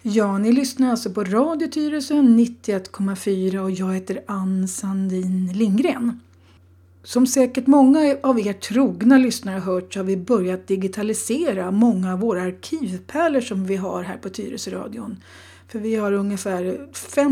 Ja, ni lyssnar alltså på Radio Tyresö 91,4 och jag heter Ann Sandin Lindgren. Som säkert många av er trogna lyssnare har hört så har vi börjat digitalisera många av våra arkivpärlor som vi har här på Tyresö-radion. För vi har ungefär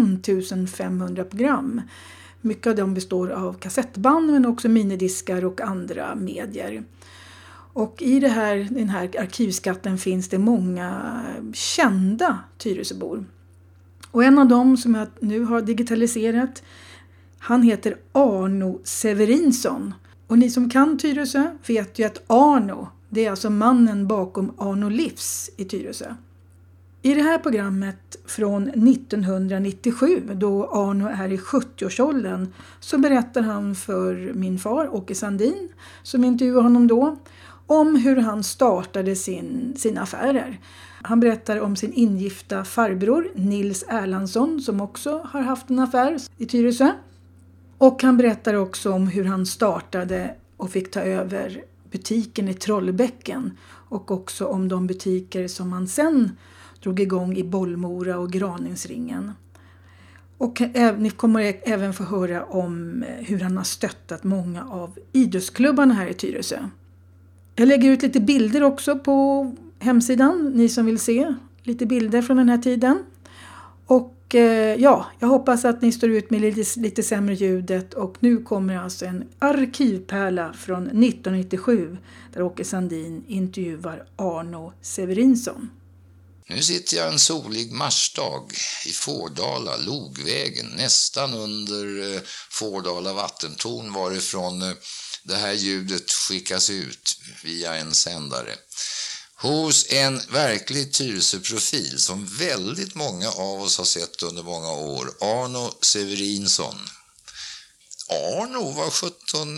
5500 program. Mycket av dem består av kassettband men också minidiskar och andra medier. Och i den här arkivskatten finns det många kända Tyresöbor. Och en av dem som jag nu har digitaliserat, han heter Arno Severinsson. Och ni som kan Tyresö vet ju att Arno, det är alltså mannen bakom Arno Livs i Tyresö. I det här programmet från 1997, då Arno är i 70-årsåldern, så berättar han för min far Åke Sandin, som intervjuade honom då, om hur han startade sina affärer. Han berättar om sin ingifta farbror Nils Erlandsson som också har haft en affär i Tyresö. Och han berättar också om hur han startade och fick ta över butiken i Trollbäcken. Och också om de butiker som han sen drog igång i Bollmora och Graningsringen. Och ni kommer även få höra om hur han har stöttat många av idrottsklubbarna här i Tyresö. Jag lägger ut lite bilder också på hemsidan, ni som vill se lite bilder från den här tiden. Och ja, jag hoppas att ni står ut med lite sämre ljudet. Och nu kommer alltså en arkivpärla från 1997 där Åke Sandin intervjuar Arno Severinsson. Nu sitter jag en solig marsdag i Fårdala, Logvägen, nästan under Fårdala vattentorn varifrån det här ljudet skickas ut via en sändare. Hos en verklig Tyresö-profil som väldigt många av oss har sett under många år, Arno Severinsson. Arno, vad 17,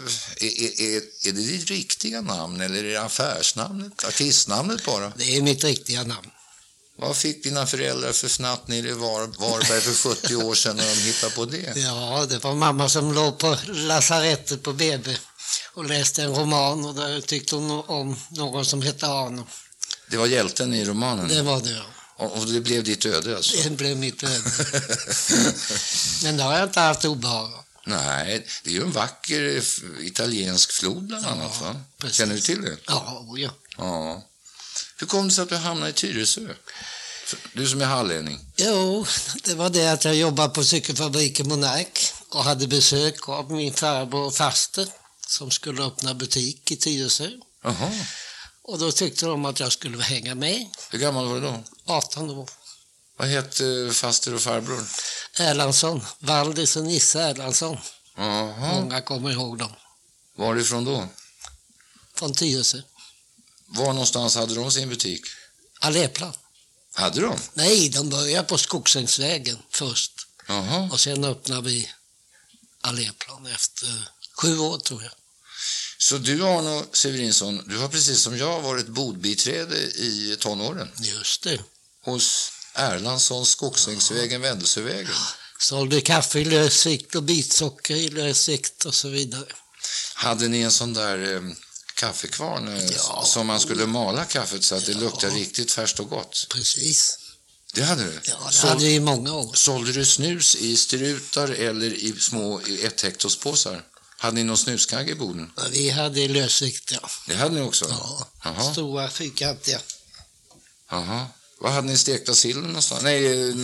är det ditt riktiga namn eller är det affärsnamnet, artistnamnet bara? Det är mitt riktiga namn. Vad fick dina föräldrar för fnatt nere i Varberg för 70 år sedan när de hittade på det? Ja, det var mamma som låg på lasarettet på BB och läste en roman och där tyckte hon om någon som hette Arno. Det var hjälten i romanen? Det var det, ja. Och det blev ditt öde alltså? Det blev mitt öde. Men det har jag inte haft obehag. Nej, det är ju en vacker italiensk flod bland annat, va? Precis. Känner du till det? Ja. Ja. Hur kom det sig att du hamnade i Tyresö? Du som är hallänning. Jo, det var det att jag jobbade på cykelfabriken Monark och hade besök av min farbror och faster som skulle öppna butik i Tyresö. Aha. Och då tyckte de att jag skulle hänga med. Hur gammal var du då? 18 år. Vad hette faster och farbror? Erlandsson, Valdis och Nisse Erlandsson. Aha. Många kommer ihåg dem. Varifrån då? Från Tyresö. Var någonstans hade de sin butik? Alléplan. Hade de? Nej, de började på Skogsängsvägen först. Aha. Och sen öppnade vi Alléplan efter 7 år tror jag. Så du, Arno Severinsson, du har precis som jag varit bodbiträde i tonåren. Just det. Hos Erlandssons Skogsängsvägen, Vändelsövägen. Sålde kaffe i lösvikt och bitsocker i lösvikt och så vidare. Hade ni en sån där kaffekvarn som man skulle mala kaffet så att det luktar riktigt färskt och gott? Precis. Det hade du? Ja, det hade vi i många år. Sålde du snus i strutar eller i små 1-hektospåsar? Hade ni någon snuskagge i boden? Ja, vi hade i lösvikt, ja. Det hade ni också? Ja, aha. Stora fyrkantiga. Jaha. Vad hade ni stekta sillen någonstans? Nej,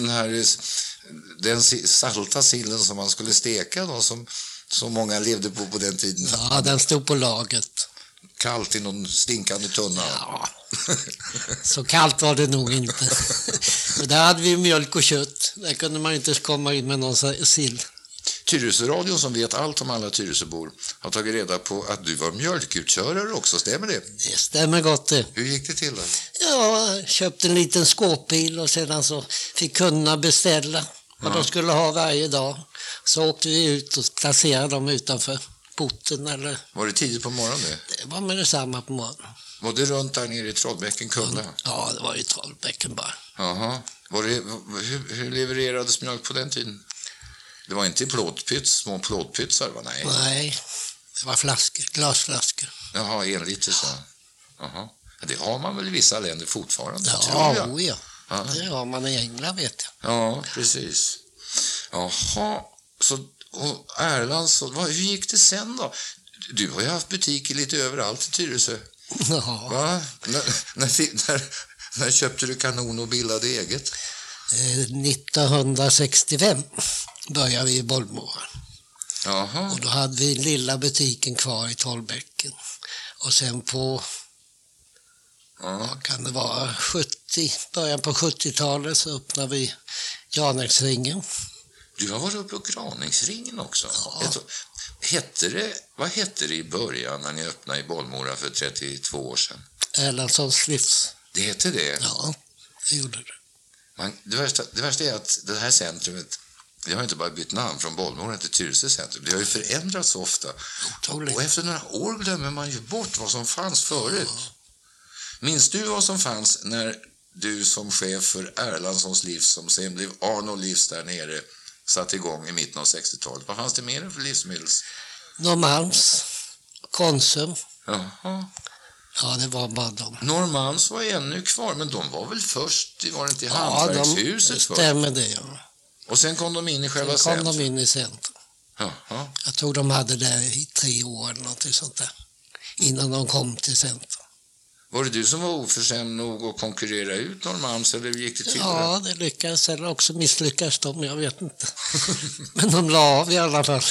den salta sillen som man skulle steka då, som många levde på den tiden. Ja, den stod på laget. Kallt i någon stinkande tunna. Ja, så kallt var det nog inte. Men där hade vi mjölk och kött. Där kunde man inte komma in med någon sill. Tyresö-radion som vet allt om alla Tyresöbor har tagit reda på att du var mjölkutkörare också, stämmer det? Det stämmer gott det. Hur gick det till då? Ja, jag köpte en liten skåpbil och sedan så fick kunderna beställa vad de skulle ha varje dag. Så åkte vi ut och placerade dem utanför porten. Eller... Var det tidigt på morgonen det? Det var med detsamma på morgonen. Var det runt där nere i Trollbäcken, Kulla? Ja, det var i Trollbäcken bara. Jaha. Hur levererades mjölk på den tiden? Det var inte små plåtpytsar, va? Nej, det var flaskor, glasflaskor. Jaha, 1 liter så. Jaha. Det har man väl i vissa länder fortfarande, ja, tror jag. Ja. Ja. Det har man i England, vet jag. Ja, precis. Jaha, så och Erlands, hur gick det sen då? Du har ju haft butiker lite överallt i Tyresö. Ja. Va? När köpte du kanon och bildade eget? 1965 började vi i Bollmora. Jaha. Och då hade vi lilla butiken kvar i Tollbäcken. Och sen på, vad kan det vara, början på 70-talet så öppnade vi Graningsringen. Du har varit uppe på Graningsringen också. Ja. Vad hette det i början när ni öppnade i Bollmora för 32 år sedan? Erlandssons livs. Det hette det? Ja, det gjorde det. Det värsta är att det här centrumet, det har inte bara bytt namn från Bollmora till Tyresö centrum. Det har ju förändrats så ofta. Otroligt. Och efter några år glömmer man ju bort vad som fanns förut. Minns du vad som fanns när du som chef för Erlandssons livs, som sen blev Arnold Livs där nere, satt igång i mitten av 60-talet? Vad fanns det mer för livsmedels? Norrmalms, Konsum. Jaha. Ja, det var bara dem. Norrmalms var ännu kvar, men de var väl först, var det inte i hantverkshuset det först? stämmer det, ja. Och sen kom de in i själva Sen kom centrum? de in i centrum. Jaha. Jag tror de hade det i 3 år eller något sånt där. Innan de kom till centrum. Var det du som var oförskämd nog att konkurrera ut Norrmalms, eller gick det till? Ja, det lyckades, eller också misslyckades de, jag vet inte. Men de la av i alla fall.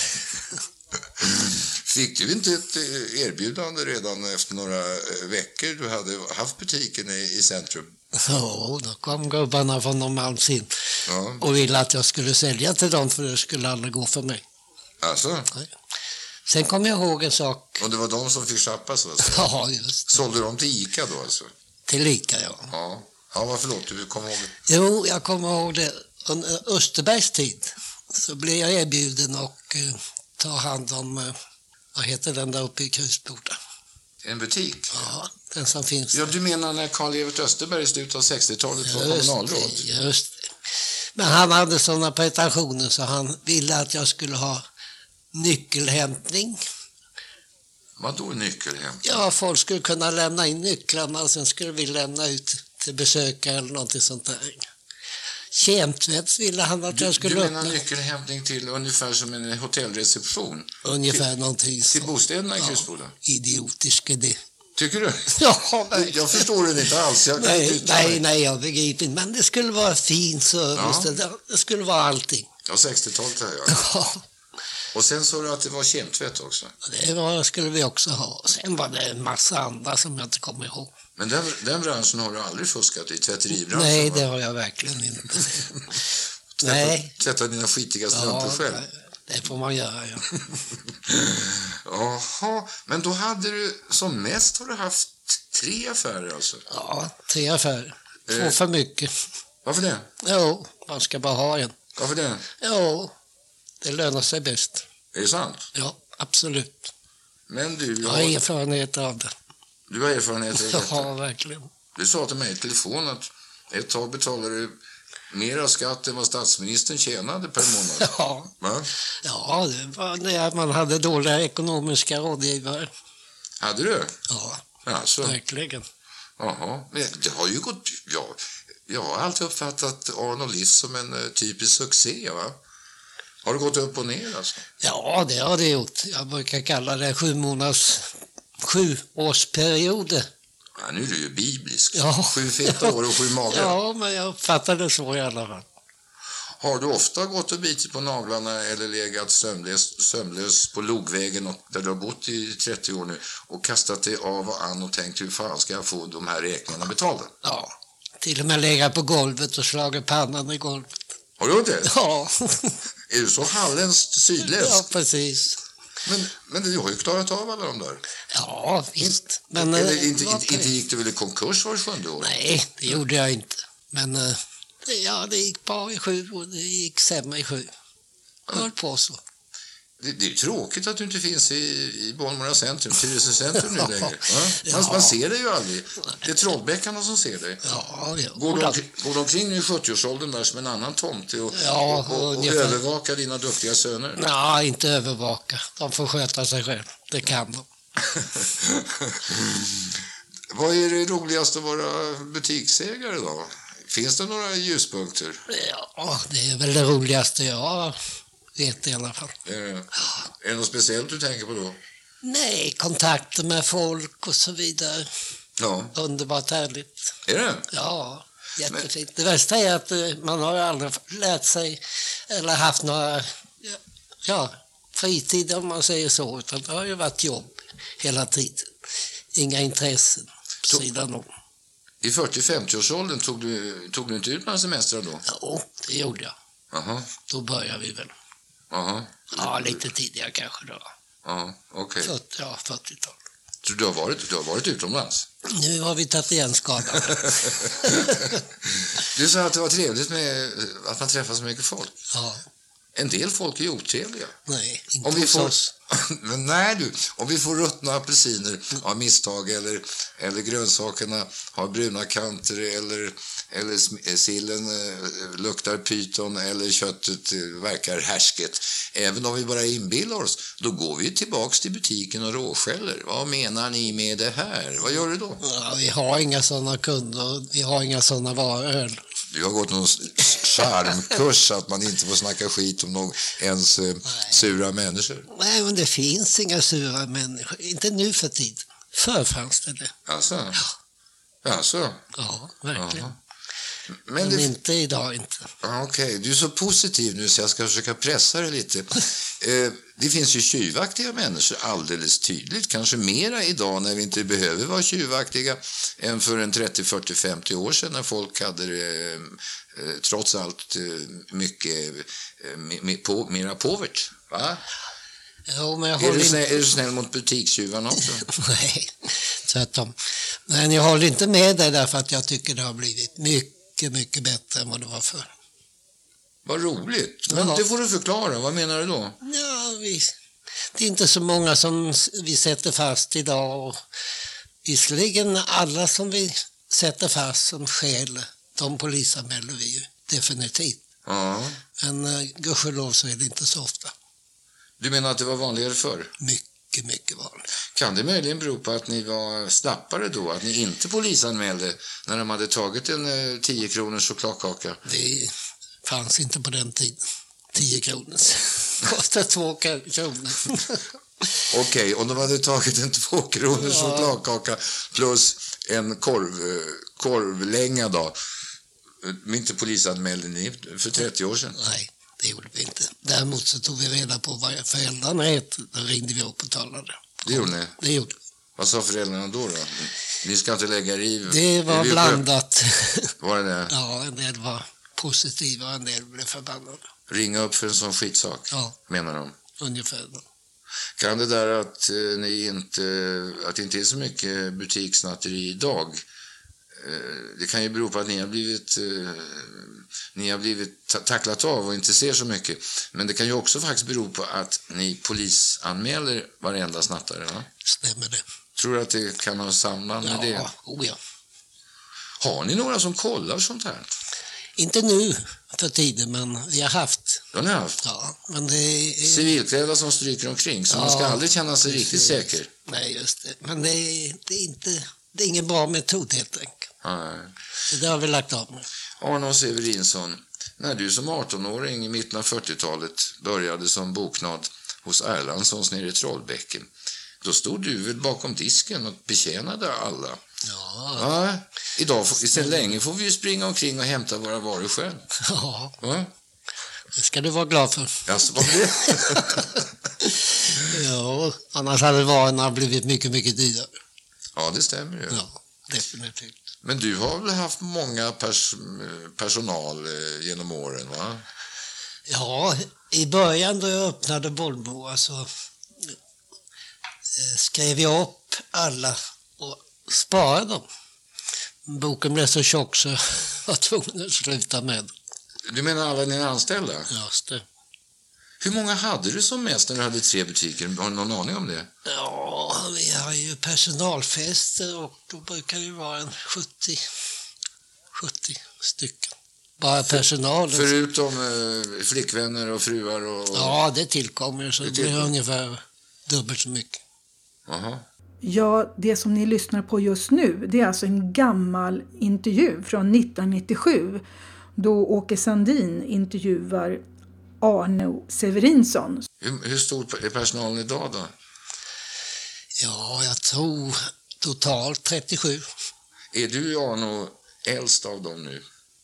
Fick du inte ett erbjudande redan efter några veckor du hade haft butiken i centrum? Ja, då kom gubbarna från Norrmalms in och ville att jag skulle sälja till dem, för det skulle aldrig gå för mig. Alltså? Sen kom jag ihåg en sak. Och det var de som fick köpa så? Ja, just det. Sålde de till Ica då alltså? Till Ica, ja. Ja, förlåt, du kommer ihåg det? Jo, jag kommer ihåg det. Under Österbergs tid så blev jag erbjuden att ta hand om, vad heter den där uppe i Krusboda? En butik? Ja, den som finns. Ja, du menar när Karl-Evert Österberg i slutet av 60-talet var kommunalråd? Just det. Men han hade sådana pretensioner så han ville att jag skulle ha nyckelhämtning. Vadå nyckelhämtning? Ja, folk skulle kunna lämna in nycklarna och sen skulle vi lämna ut till besökare eller något sånt där. Kemtvätt ville han att jag skulle öppna. Du öppna. menar nyckelhämtning till ungefär som en hotellreception? Ungefär någonting så. Till bostäderna i Krusboda? Idiotisk idé. Tycker du? Ja, jag förstår det inte alls. Nej, jag begriper inte. Men det skulle vara fin service. Ja. Det skulle vara allting. Ja, 60-talet här, ja. Och sen sa du att det var kemtvätt också? Det skulle vi också ha. Sen var det en massa andra som jag inte kommer ihåg. Men den branschen har du aldrig fuskat i, tvätteribranschen? Nej, det har jag verkligen inte. Tvätta dina skitiga strumpor själv? Det får man göra, ja. Jaha, men då hade du, som mest har du haft 3 affärer alltså? Ja, 3 affärer. 2 för mycket. Varför det? Jo, man ska bara ha en. Varför det? Jo, det lönar sig bäst. Är det sant? Ja, absolut. Men du... Jag har erfarenhet av det. Du har erfarenhet av detta? Ja, verkligen. Du sa till mig i telefon att ett tag betalade du mer av skatt än vad statsministern tjänade per månad. Ja. Va? Ja, det var det man hade dåliga ekonomiska rådgivare. Hade du? Ja, alltså. Verkligen. Jaha, men det har ju gått... Ja, jag har alltid uppfattat Arnold Livs som en typisk succé, va? Har det gått upp och ner alltså? Ja, det har det gjort. Jag brukar kalla det 7-årsperioder. Ja, nu är du ju biblisk. Ja. 7 feta år och 7 magar. Ja, men jag uppfattar det så i alla fall. Har du ofta gått och bitit på naglarna eller legat sömnlös på Logvägen där du har bott i 30 år nu och kastat dig av och an och tänkt hur fan ska jag få de här räkningarna betalda? Ja, till och med legat på golvet och slagit pannan i golvet. Har du gjort det? Ja. Är du så halländskt sydländsk? Ja, precis. Men du har ju klarat av alla de där. Ja, visst. Men, inte gick du väl i konkurs var det 7:e år? Nej, det gjorde jag inte. Men det gick bra i 7 och det gick sämre i 7. Jag höll på så. Det är tråkigt att du inte finns i Bollmora centrum, Tyresö centrum nu längre. Ja. Man ser dig ju aldrig. Det är Trollbäckarna som ser dig. Ja, Går de omkring nu i 70-årsåldern där som en annan tomte och övervakar dina duktiga söner? Nej, inte övervaka. De får sköta sig själv. Det kan de. Vad är det roligast att vara butiksägare då? Finns det några ljuspunkter? Ja, det är väl det roligaste jag vet i alla fall. Är det något speciellt du tänker på då? Nej, kontakter med folk och så vidare. Ja. Underbart härligt. Är det? Ja, jättefint. Det värsta är att man har aldrig lärt sig eller haft några fritid om man säger så. Utan det har ju varit jobb hela tiden. Inga intressen på sidan om. I 40-50-årsåldern tog du inte ut några semestrar då? Ja, det gjorde jag. Aha. Då börjar vi väl. Aha. Ja, lite tidigare kanske då. Ja, okej. 40-tal. Så du har varit utomlands? Nu har vi tagit igen skadan. Du sa att det var trevligt med att man träffar så mycket folk. Ja. En del folk är otrevliga. Nej, inte hos oss. Men nej du, om vi får ruttna apelsiner av misstag eller grönsakerna har bruna kanter eller sillen luktar pyton eller köttet verkar härsket. Även om vi bara inbillar oss, då går vi tillbaks till butiken och råskäller. Vad menar ni med det här? Vad gör du då? Ja, vi har inga sådana kunder, vi har inga sådana varor. Du har gått någon charmkurs att man inte får snacka skit om ens sura människor. Nej, men det finns inga sura människor. Inte nu för tiden. Förr fanns det. Alltså? Alltså? Ja, verkligen. Aha. Men inte idag inte. Okej, du är så positiv nu så jag ska försöka pressa dig lite. Det finns ju tjuvaktiga människor alldeles tydligt. Kanske mera idag när vi inte behöver vara tjuvaktiga än för en 30, 40, 50 år sedan när folk hade det trots allt mycket mera påvert. Va? Jo, men jag är du snäll mot butikstjuvarna också? Nej, tvärtom. Men jag håller inte med dig därför att jag tycker det har blivit mycket, mycket bättre än vad det var förr. Vad roligt. Men Ja. det får du förklara. Vad menar du då? Ja, det är inte så många som vi sätter fast idag. Och visserligen alla som vi sätter fast som skäl, de polisanmäler vi ju definitivt. Ja. Men gudskelov så är det inte så ofta. Du menar att det var vanligare förr? Mycket, mycket vanligt. Kan det möjligen bero på att ni var slappare då? Att ni inte polisanmälde när de hade tagit en 10 kronors chokladkaka? Det fanns inte på den tiden. 10 kronor. Kostar 2 kronor. Okej, om de hade tagit en 2 kronors chokladkaka plus en korvlänga då. Men inte polisanmälde ni för 30 år sedan? Nej, det gjorde vi inte. Däremot så tog vi reda på vad föräldrarna hette. Då ringde vi upp och talade. Det gjorde ni? Det gjorde vi. Vad sa föräldrarna då? Ni ska inte lägga er i? Det var blandat. Var det det? Ja, en del var positiva och en del blev förbannade. Ringa upp för en sån skitsak, Ja, menar de. ungefär. Kan det där att det inte är så mycket butikssnatteri idag, det kan ju bero på att ni har blivit tacklat av och inte ser så mycket. Men det kan ju också faktiskt bero på att ni polisanmäler varenda snattare, va? Stämmer det. Tror du att det kan ha samband med det? Ja. Har ni några som kollar sånt här? Inte nu för tiden, men vi har haft. Det har ni haft? Ja, men det är... Civilklädda som stryker omkring, så man ska aldrig känna sig riktigt säker. Nej, just det. Men det är ingen bra metod helt enkelt. Nej. Det har vi lagt av med. Arne Severinsson, när du som 18-åring i mitten av 40-talet började som boknad hos Erlandssons nere i Trollbäcken, då stod du väl bakom disken och betjänade alla? Ja. Idag, sedan länge får vi ju springa omkring och hämta våra varor själv. Ja. Ja. Det ska du vara glad för. Alltså, vad blir det? Ja, annars hade varorna blivit mycket, mycket dyrare. Ja, det stämmer ju. Ja, definitivt. Men du har väl haft många personal genom åren, va? Ja, i början då jag öppnade Bollboa så skrev jag upp alla och sparade dem. Boken blev så tjock så jag var tvungen att sluta med. Du menar alla dina anställda? Just det. Hur många hade du som mest när du hade 3 butiker? Har du någon aning om det? Ja, vi har ju personalfester och då brukar vi vara en 70 stycken. Bara personalen. Förutom flickvänner och fruar och... Ja, det tillkommer så det blir ungefär dubbelt så mycket. Aha. Ja, det som ni lyssnar på just nu, det är alltså en gammal intervju från 1997 då Åke Sandin intervjuar Arno Severinsson. Hur stor är personalen idag då? Ja, jag tror totalt 37. Är du, Arno, äldst av dem nu?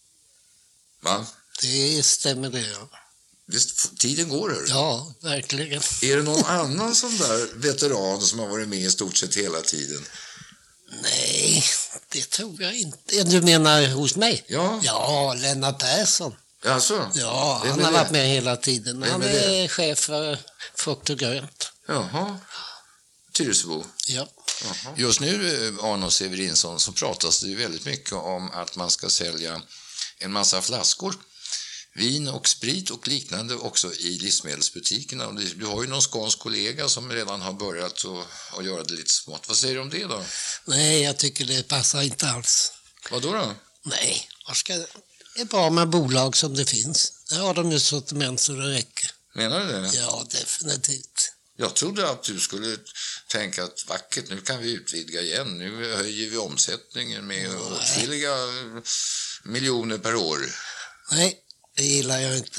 Va? Det stämmer det, ja. Tiden går, hör du? Ja, verkligen. Är det någon annan sån där veteran som har varit med i stort sett hela tiden? Nej, det tror jag inte. Du menar hos mig? Ja. Ja, Lennart Persson. Alltså? Ja, Vem han är har det? varit med hela tiden. Vem Han är det? är chef för frukt och grönt. Jaha. Tyresöbo. Ja. Jaha. Just nu, Arno Severinsson, så pratas det ju väldigt mycket om att man ska sälja en massa flaskor. Vin och sprit och liknande också i livsmedelsbutikerna. Du har ju någon skånsk kollega som redan har börjat att göra det lite smått. Vad säger du om det då? Nej, jag tycker det passar inte alls. Vad då? Nej, det är bra med bolag som det finns. Där har de ju sortiment så det räcker. Menar du det? Ja, definitivt. Jag trodde att du skulle tänka att vackert, nu kan vi utvidga igen. Nu höjer vi omsättningen med åtskilliga miljoner per år. Nej, det gillar jag inte.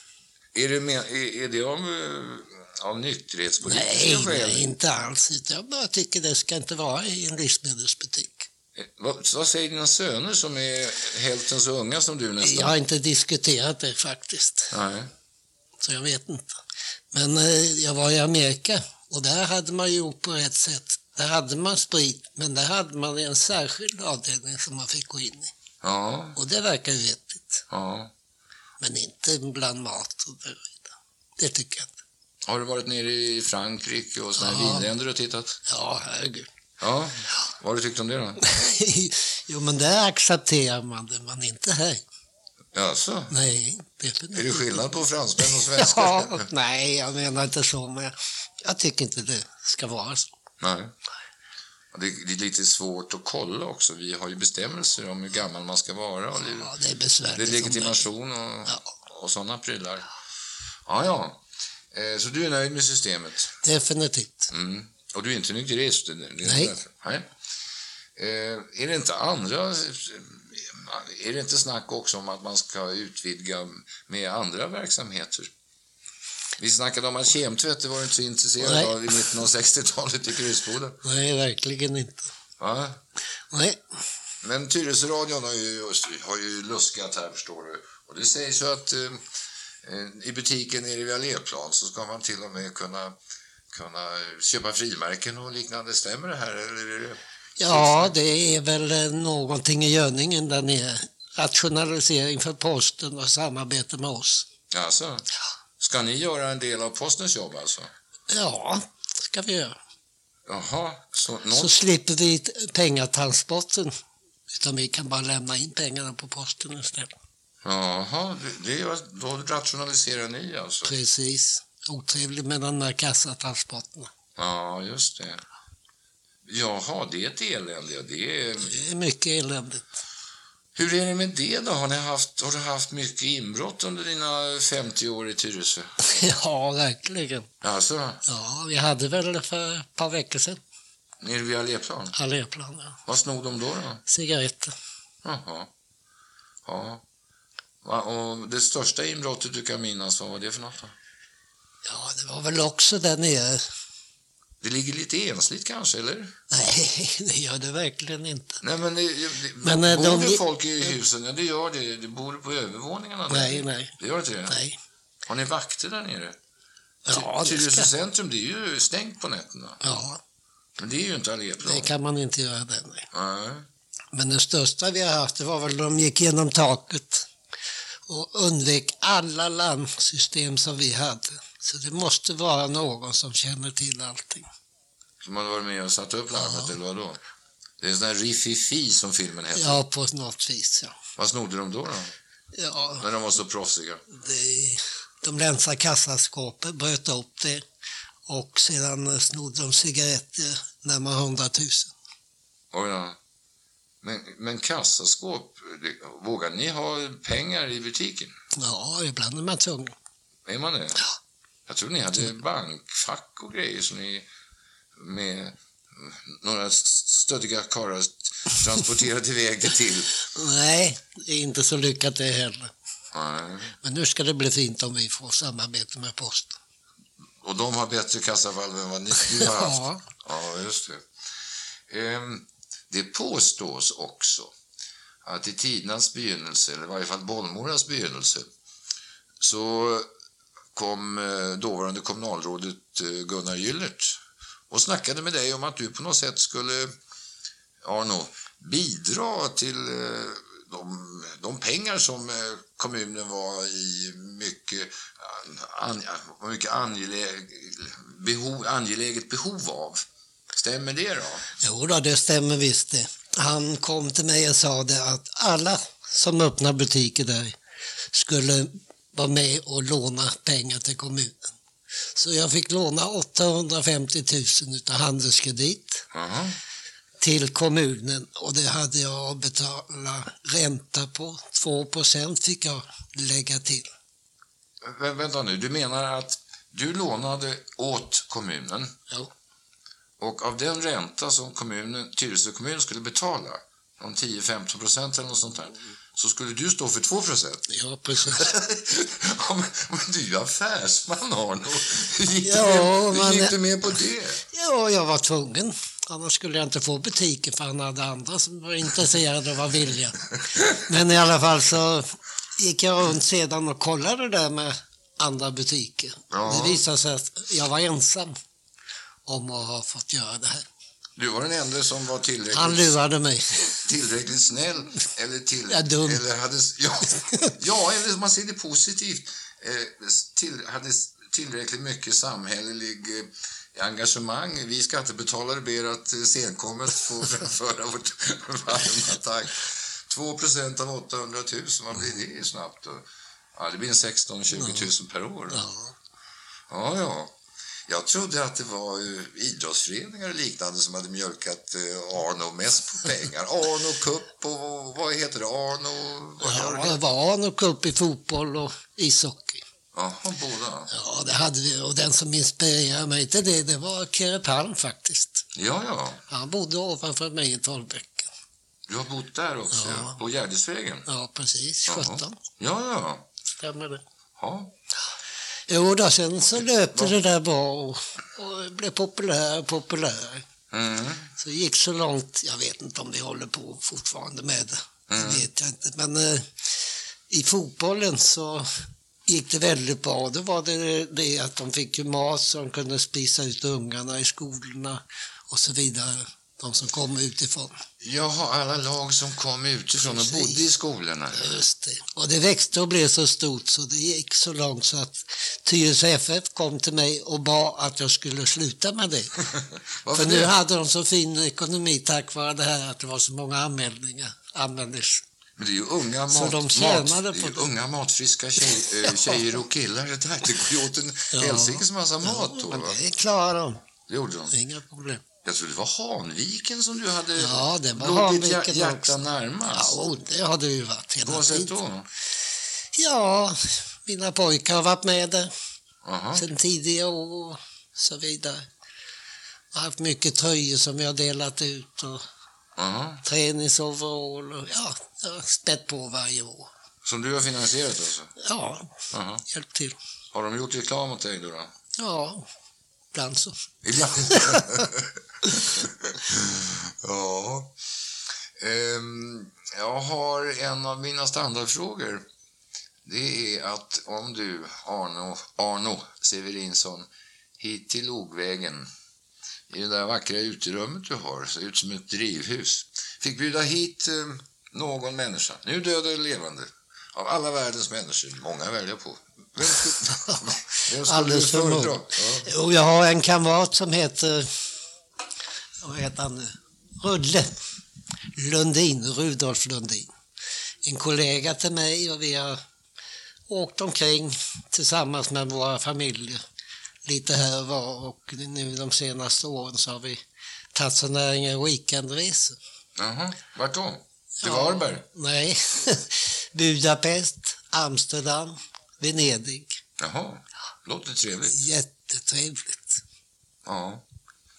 Är det av nykterhetspolitiska skäl? Nej, inte alls. Jag bara tycker det ska inte vara i en livsmedelsbutik. Vad säger dina söner som är hälften så unga som du nästan? Jag har inte diskuterat det faktiskt. Nej. Så jag vet inte. Men jag var i Amerika och där hade man gjort på rätt sätt. Där hade man sprit, men där hade man en särskild avdelning som man fick gå in i. Ja. Och det verkar ju vettigt. Ja. Men inte bland mat och det tycker jag inte. Har du varit nere i Frankrike och sådana vinländer och tittat? Ja, herregud. Ja. Vad har du tyckt om det då? Jo, men där accepterar man det, men inte här. Jaså? Nej, definitivt. Är det skillnad på fransmän och svenskar? Ja, nej, jag menar inte så, men jag tycker inte det ska vara så. Nej. Det är lite svårt att kolla också. Vi har ju bestämmelser om hur gammal man ska vara. Och Ja, det är besvärligt. det är legitimation och sådana prylar. Ja. Så du är nöjd med systemet? Definitivt. Mm. Och du är inte nykterist? Nej. Nej. Är det inte andra... Är det inte snack också om att man ska utvidga med andra verksamheter? Vi snackade om att kemtvätt, det var du inte så intresserad av i mitten av 60-talet i Krysboda. Nej, verkligen inte. Va? Nej. Men Tyresöradion har ju luskat här, förstår du. Och det sägs ju att i butiken nere vid Alléplan så ska man till och med kunna köpa frimärken och liknande. Stämmer det här? Eller är det... Ja, det är väl någonting i görningen där nere. Rationalisering för posten och samarbete med oss. Alltså, ska ni göra en del av postens jobb alltså? Ja, ska vi göra. Jaha. Så slipper vi pengatransporten. Utan vi kan bara lämna in pengarna på posten istället. Jaha, då rationaliserar ni alltså? Precis. Otrevligt med de där kassatransporterna. Ja, just det. Jaha, det är ett elände. Det är mycket eländigt. Hur är det med det då? Har du haft mycket inbrott under dina 50 år i Tyresö? Ja, verkligen. Alltså? Ja, vi hade väl för ett par veckor sedan. Nere vid Alléplan? Alléplan, ja. Vad snod de då? Cigaretter. Jaha. Ja. Och det största inbrottet du kan minnas, vad var det för något då? Ja, det var väl också där nere. Det ligger lite ensligt kanske, eller? Nej, det gör det verkligen inte. Nej, men bor det folk i husen? Ja, det gör det. Det bor på övervåningarna. Nej. Det gör inte det? Nej. Har ni vakter där nere? Ja, Tyresö centrum, det är ju stängt på nätterna. Ja. Men det är ju inte Alléplan. Det kan man inte göra där, nej. Nej. Men det största vi har haft, det var väl de gick genom taket och undvek alla larmsystem som vi hade. Så det måste vara någon som känner till allting. Som hade varit med och satt upp larmet, eller vad då? Det är en sån här riffifi som filmen heter. Ja, på något vis, ja. Vad snodde de då? Ja. När de var så proffsiga. De länsade kassaskåpet, bröt upp det och sedan snodde de cigaretter närmare 100 000. Oj, ja. Men kassaskåp, vågar ni ha pengar i butiken? Ja, ibland är man tvungen. Är man det? Ja. Jag tror ni hade bankfack och grejer som ni med några stödiga karlar transporterade iväg det till? Nej, det är inte så lyckat det heller. Nej. Men nu ska det bli fint om vi får samarbete med posten. Och de har bättre kassavalv än vad ni har haft? Ja. Ja, just det. Det påstås också att i tidernas begynnelse, eller i varje fall Bollmoras begynnelse, så kom dåvarande kommunalrådet Gunnar Gyllert och snackade med dig om att du på något sätt skulle bidra till de pengar som kommunen var i mycket angeläget behov av. Stämmer det då? Jo då, det stämmer visst det. Han kom till mig och sa det att alla som öppnar butiker där skulle vara med och låna pengar till kommunen. Så jag fick låna 850 000 utav Handelskredit till kommunen, och det hade jag att betala ränta på. 2% fick jag lägga till. Vänta nu, du menar att du lånade åt kommunen? Ja. Och av den ränta som Tyresö kommun skulle betala, om 10-15% eller något sånt där, så skulle du stå för 2%? Ja, precis. Men du är ju affärsman, Arno. Hur gick du med på det? Ja, jag var tvungen. Annars skulle jag inte få butiken, för han hade andra som var intresserade och var villiga. Men i alla fall så gick jag runt sedan och kollade där med andra butiker. Ja. Det visade sig att jag var ensam om att ha fått göra det här. Du var den enda som var tillräckligt... Han lurade mig. Tillräckligt snäll eller Ja, dum. Eller hade... Ja, eller man ser det positivt. Hade tillräckligt mycket samhällelig engagemang. Vi skattebetalare ber att senkommet få framföra vårt varma tack. 2% av 800 000, vad blir det snabbt då? Ja, det blir 16-20 000 per år. Ja. Jag trodde att det var idrottsföreningar och liknande som hade mjölkat Arno mest på pengar. Arno Cup och vad heter det? Ja, det var Arno Cup i fotboll och ishockey. Jaha, båda. Ja, det hade vi. Och den som inspirerade mig till det var Kere Palm faktiskt. Ja. Han bodde ovanför mig i Tollbäcken. Du har bott där också, ja. På Gärdesvägen? Ja, precis. 17. Ja. Stämmer det. Ja. Jo då, sen så löpte det där bra och blev populär. Så det gick så långt, jag vet inte om vi håller på fortfarande med det. Det vet jag inte. Men i fotbollen så gick det väldigt bra. Det var det att de fick ju mat så de kunde spisa ut ungarna i skolorna och så vidare. De som kom utifrån. Jaha, alla lag som kom utifrån och bodde i skolorna. Just det. Och det växte och blev så stort så det gick så långt så att Tyresö FF kom till mig och bad att jag skulle sluta med det. För nu hade de så fin ekonomi tack vare det här att det var så många anmälningar. Men det är ju unga, unga matfriska tjejer och killar det där. Det går ju åt en helsikes massa mat då. Men det klarar de. Det gjorde de. Inga problem. Jag tror det var Hanviken som du hade... Ja, det var Hanviken hjärta också. närmast. Ja, det har det ju varit hela tiden. Vad då? Ja, mina pojkar har varit med där. Sen tidigare år och så vidare. Jag har haft mycket tröjor som jag har delat ut och träningsoverall och jag har spett på varje år. Som du har finansierat alltså? Ja, hjälpt till. Har de gjort reklam åt dig då? Ja, ibland så. Ja. Jag har en av mina standardfrågor. Det är att om du, Arno Severinsson, hit till Logvägen, i det där vackra uterummet du har, ser ut som ett drivhus, fick bjuda hit någon människa, nu död eller levande, av alla världens människor, många väljer på. Vem skulle du föredra? Ja. Jag har en kamrat som heter, vad heter han nu? Rudolf Lundin. En kollega till mig och vi har åkt omkring tillsammans med våra familjer lite här och var, och nu de senaste åren så har vi tagit sådana här weekendresor. Jaha, vart då? Till Varberg? Nej, Budapest, Amsterdam, Venedig. Jaha, låter trevligt. Jättetrevligt. Ja.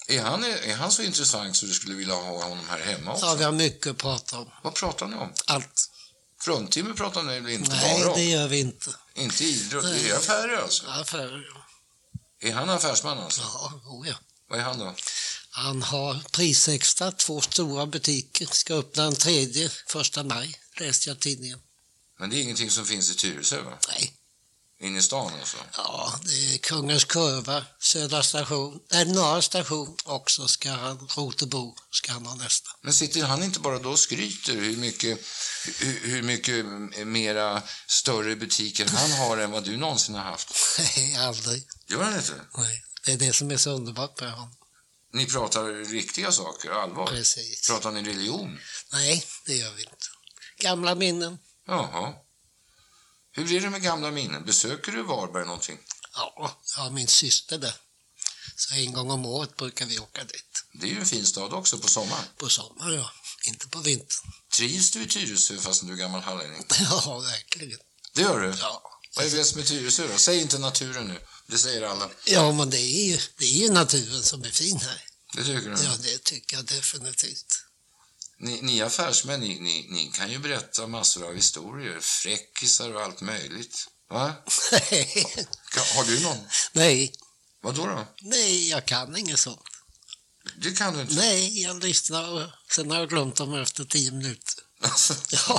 Är han så intressant så du skulle vilja ha honom här hemma också? Ja, vi har mycket att prata om. Vad pratar ni om? Allt. Fruntimmer pratar ni väl inte Nej, bara om? det gör vi inte. Inte idrott, det är affärer alltså? Ja, affärer, ja. Är han affärsman alltså? Ja. Vad är han då? Han har prisextra, 2 stora butiker. Ska öppna en 3:e 1 maj, läste jag tidningen. Men det är ingenting som finns i Tyresö, va? Nej. In i stan alltså? Ja, det är Kungens Kurva, Norra station också ska han, Rotebro ska han ha nästa. Men sitter han inte bara då och skryter hur mycket mera större butiker han har än vad du någonsin har haft? Nej, aldrig. Gör han inte? Nej, det är det som är så underbart med honom. Ni pratar riktiga saker, allvar? Precis. Pratar ni religion? Nej, det gör vi inte. Gamla minnen. Jaha. Hur är det med gamla minnen? Besöker du Varberg någonting? Ja, jag har min syster där. Så en gång om året brukar vi åka dit. Det är ju en fin stad också på sommaren. På sommaren, ja. Inte på vintern. Trivs du i Tyresö fast du är gammal hallänning? Ja, verkligen. Det gör du? Ja. Vad är bäst med Tyresö då? Säg inte naturen nu. Det säger alla. Ja, men det är ju naturen som är fin här. Det tycker du? Ja, det tycker jag definitivt. Ni affärsmän, ni kan ju berätta massor av historier. Fräckisar och allt möjligt. Va? Nej. Har du någon? Nej. Vad då? Nej, jag kan inget sånt. Det kan du inte? Nej, jag lyssnar och sen har jag glömt dem efter 10 minuter. Ja.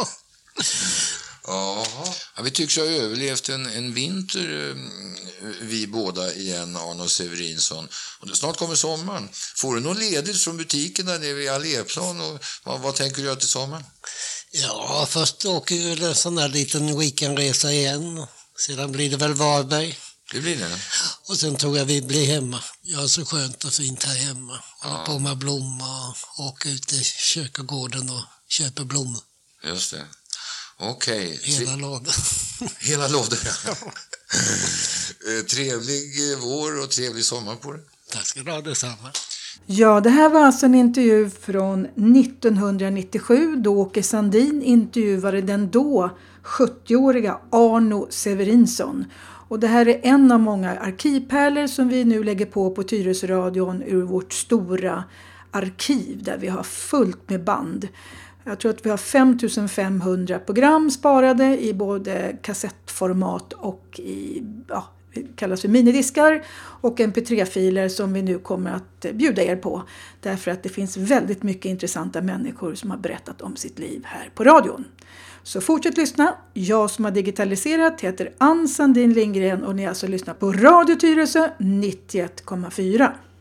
Ja, vi tycks ha överlevt en vinter, vi båda igen, Arne och Severinsson. Och snart kommer sommaren. Får du något ledigt från butiken där nere vid Alléplan? Och vad tänker du göra till sommaren? Ja, först åker vi en sån här liten weekendresa igen. Sedan blir det väl Varberg. Det blir det. Och sen tror jag vi blir hemma. Jag har så skönt och fint här hemma. Håller på med blommor och åker ut i kyrkogården och köper blommor. Just det. Okej. Hela lådan. Hela lådan, ja. Trevlig vår och trevlig sommar på det. Tack ska du ha, detsamma. Ja, det här var alltså en intervju från 1997 då Åke Sandin intervjuade den då 70-åriga Arno Severinsson. Och det här är en av många arkivpärlor som vi nu lägger på Tyresöradion ur vårt stora arkiv där vi har fullt med band. Jag tror att vi har 5500 program sparade i både kassettformat och i, kallas för minidiskar och mp3-filer som vi nu kommer att bjuda er på. Därför att det finns väldigt mycket intressanta människor som har berättat om sitt liv här på radion. Så fortsätt lyssna. Jag som har digitaliserat heter Ann Sandin Lindgren och ni alltså lyssnar på Radio Tyresö 91,4.